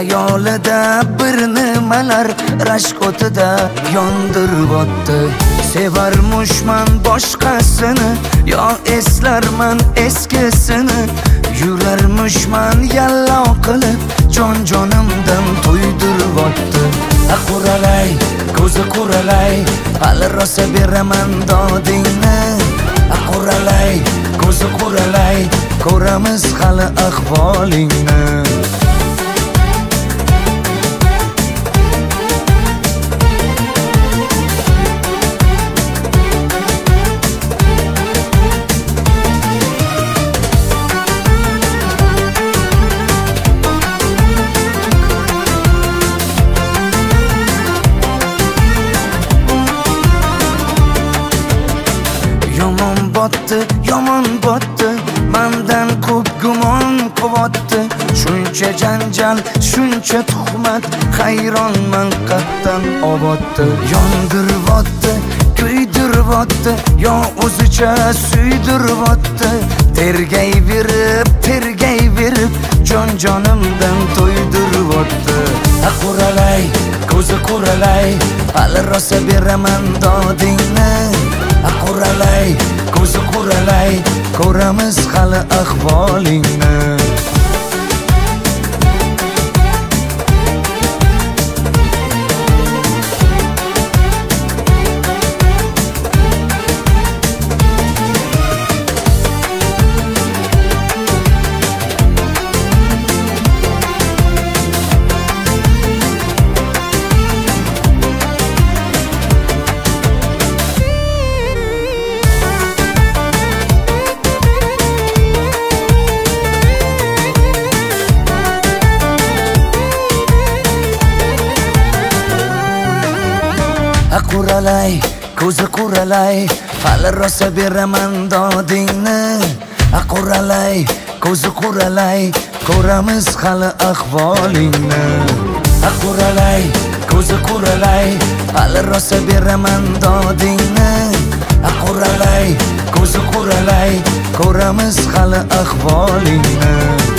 Xayolida bir nimalar rashk o'tida yondirib o'tdi. Sevarmushman boshqasini, yo eslarman eskisini. Yurarmushman yallo qilib, jon-jonimdan to'ydirib o'tdi. Quralay, ko'zi quralay, hali rosa beraman dodingni. Quralay, ko'zi quralay, ko'ramiz hali ahvolingni. Yomon botdi, mendan ko'p gumon quvotdi. Shuncha janjal, shuncha tuhmat, hayronman qattan oboddi. Yondiribotdi, kuydiribotdi, yo o'zicha suydiribotdi. Tergayverib, jon-jonimdan to'ydiribotdi. Quralay, ko'zi quralay, hali rosa beraman dodingni. Quralay, ko'zi quralay, ko'ramiz hali ahvolingni. Quralay, ko'zi quralay, hali rosa beraman dodingni. Quralay, ko'zi quralay, ko'ramiz hali ahvolingni. Quralay, ko'zi quralay, hali rosa beraman dodingni. Quralay, ko'zi quralay, ko'ramiz hali ahvolingni.